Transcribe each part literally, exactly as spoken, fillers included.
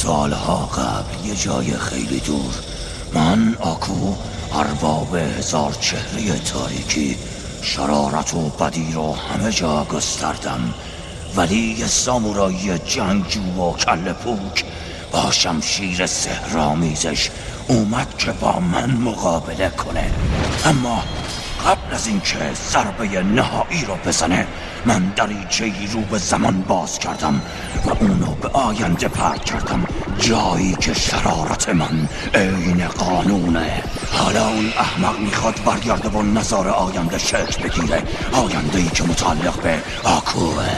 سالها قبل یه جای خیلی دور، من آکو ارباب هزار چهره تاریکی شرارت و بدی رو همه جا گستردم، ولی یه سامورایی جنگجو و کله پوک با شمشیر سحرآمیزش اومد که با من مقابله کنه. اما قبل از اینکه ضربه نهایی رو بزنه، من دریچه‌ای رو به زمان باز کردم و اونو به آینده پرت کردم، جایی که شرارت من عین قانونه. حالا اون احمق میخواد برگرده و نظار آینده شکل بگیره، آینده‌ای که متعلق به آکوه.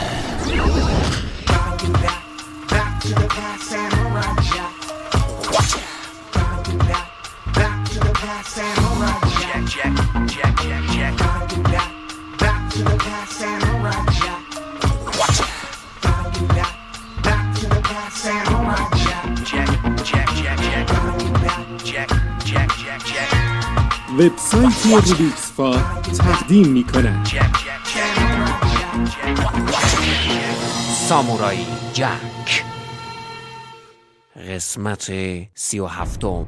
وبسایت روبیکسفا تقدیم می‌کند سامورایی جنگ قسمت سی و هفتم.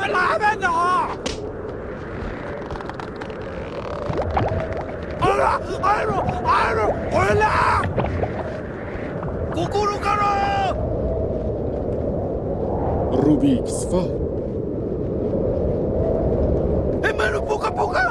روبیکس فار. منو پوکا پوکا.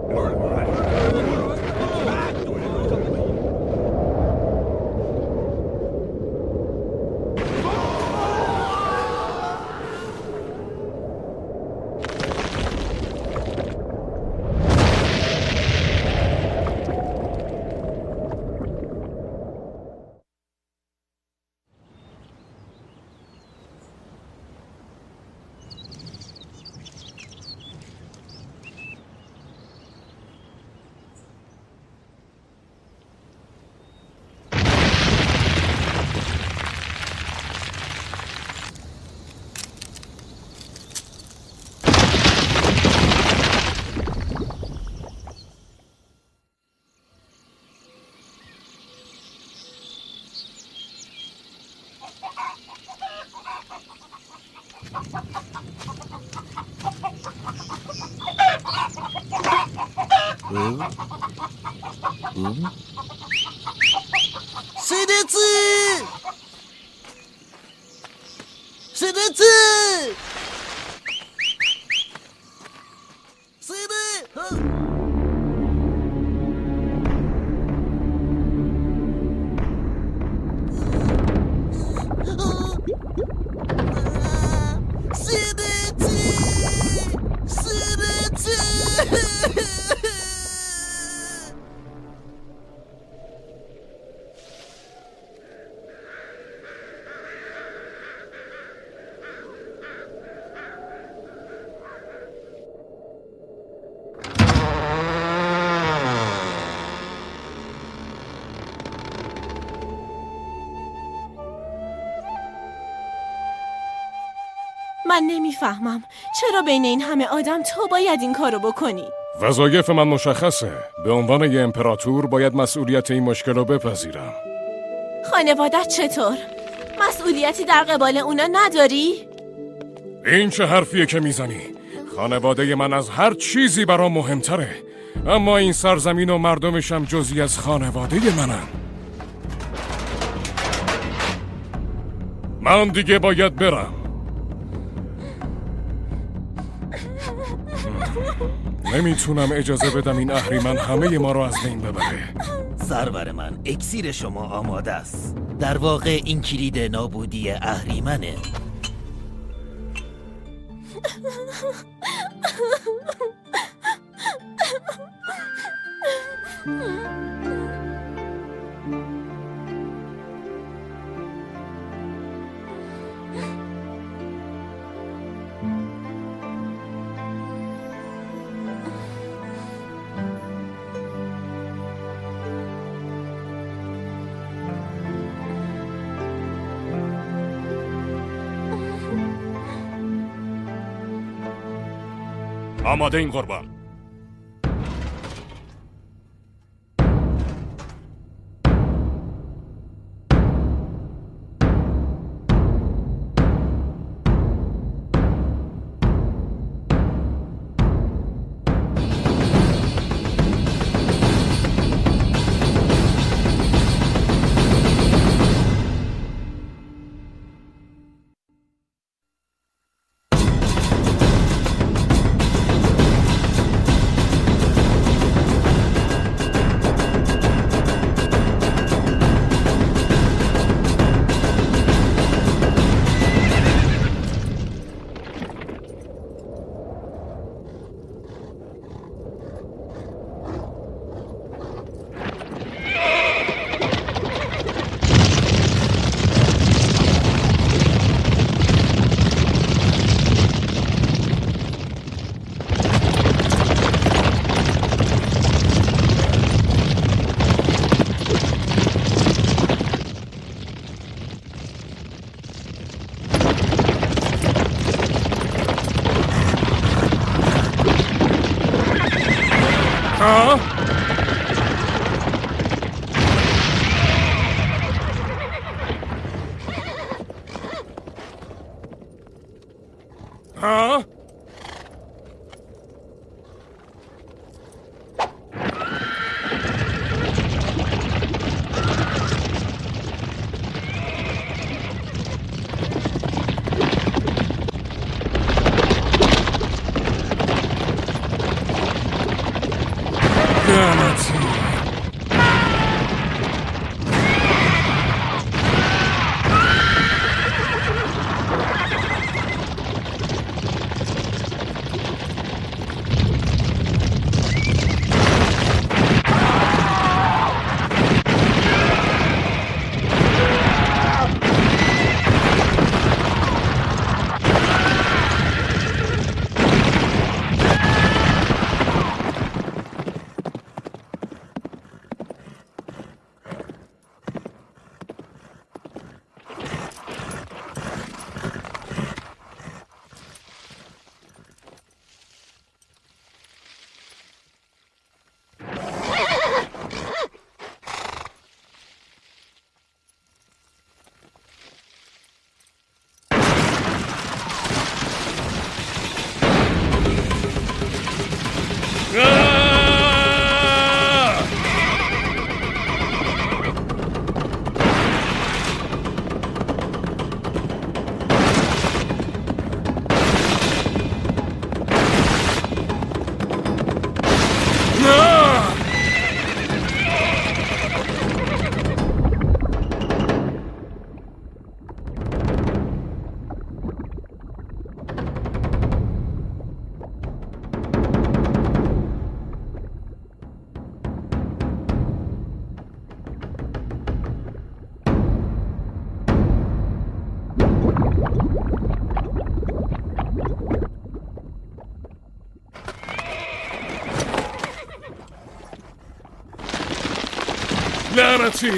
Sıdıtı! Sıdıtı! Sıdı! Sıdıtı! Sıdıtı! من نمیفهمم چرا بین این همه آدم تو باید این کارو بکنی؟ وظایف من مشخصه. به عنوان یه امپراتور باید مسئولیت این مشکل رو بپذیرم. خانوادت چطور؟ مسئولیتی در قبال اونا نداری؟ این چه حرفیه که میزنی؟ خانواده من از هر چیزی برام مهمتره. اما این سرزمین و مردمشم جزئی از خانواده منن. من دیگه باید برم. نمیتونم اجازه بدم این اهریمن همه ما رو از بین ببره. سرور من، اکسیر شما آماده است. در واقع این کلید نابودی اهریمنه. آماده این قربان. لعنتی.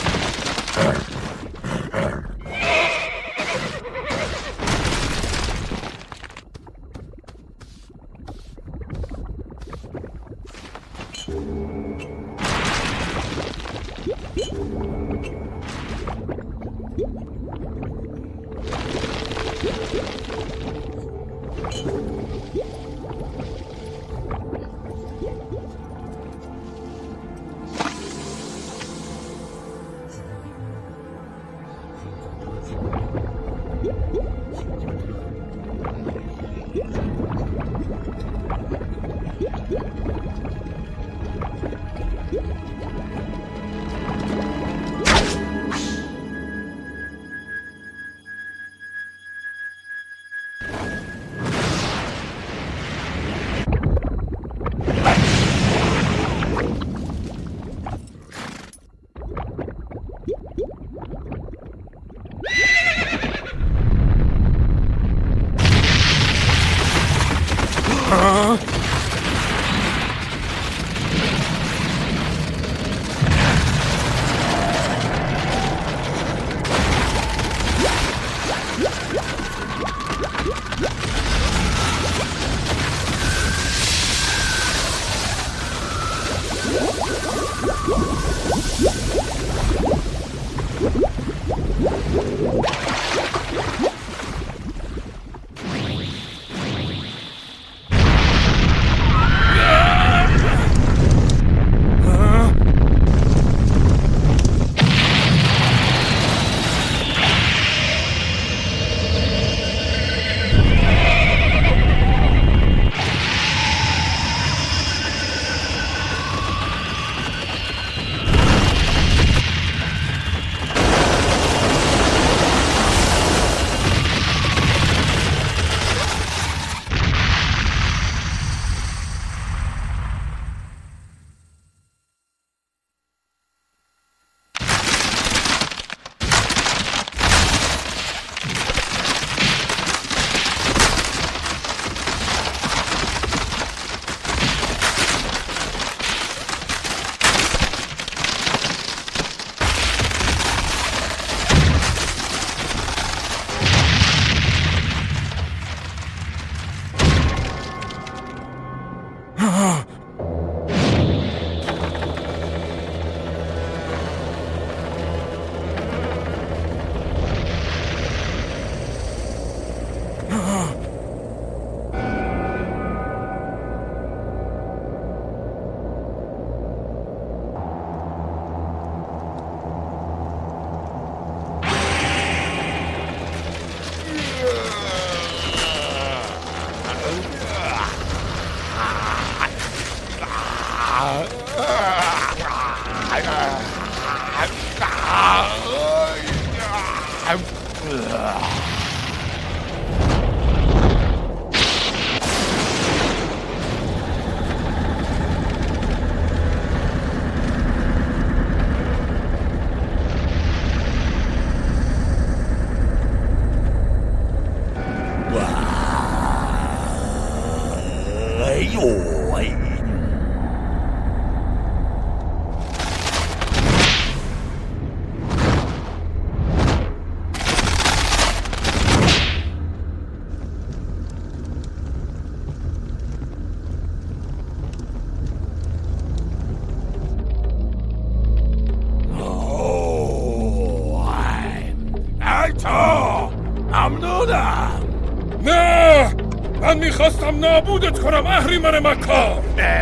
میخواستم نابودت کنم اهریمن مکار.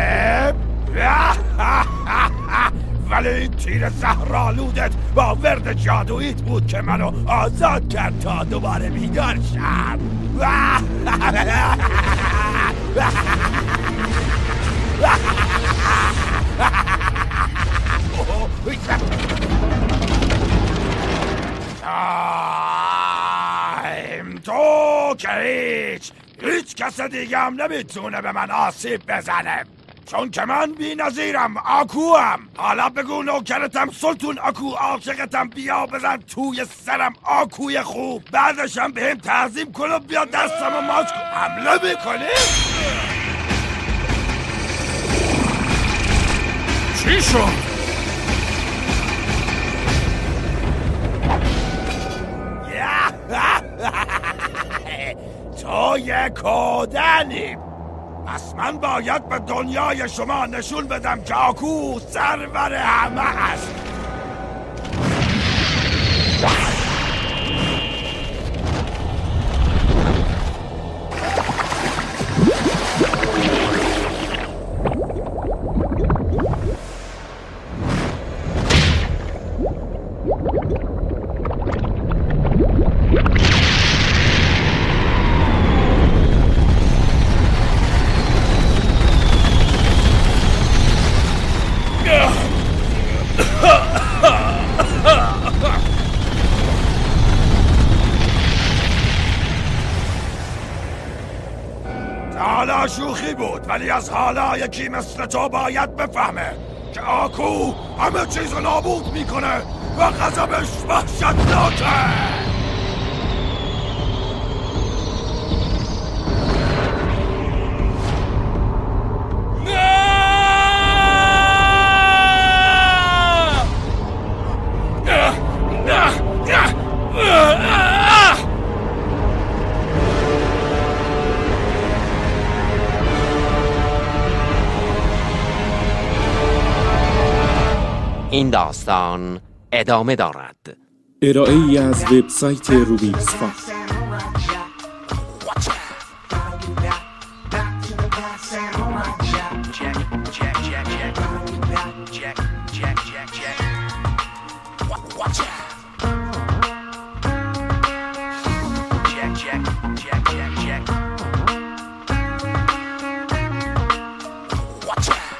ولی این تیر زهرآلودت با ورد جادوییت بود که منو آزاد کرد تا دوباره بیدار شم. تو که هیچ هیچ کس دیگه هم نمیتونه به من آسیب بزنه، چون که من بی نظیرم، آکو هم. حالا بگو نوکرتم سلطون آکو عاشقتم، بیا بزن توی سرم آکوی خوب، بعدش هم بهم تعظیم کن و بیا دستم و ماچ کن. حمله میکنی؟ چی شد؟ توی کودنیم. پس من باید به دنیای شما نشون بدم که آکو سرور همه است. حالا شوخی بود، ولی از حالا یکی مثل تو باید بفهمه که آکو همه چیز نابود میکنه و غضبش وحشتناکه. این داستان ادامه دارد. ارائه ای از وبسایت روبیکس فاکت. Watch out!